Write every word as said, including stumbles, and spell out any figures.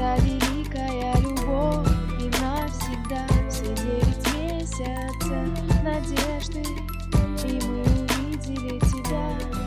Эта великая любовь и навсегда. Все девять месяцев надежды, и мы увидели тебя.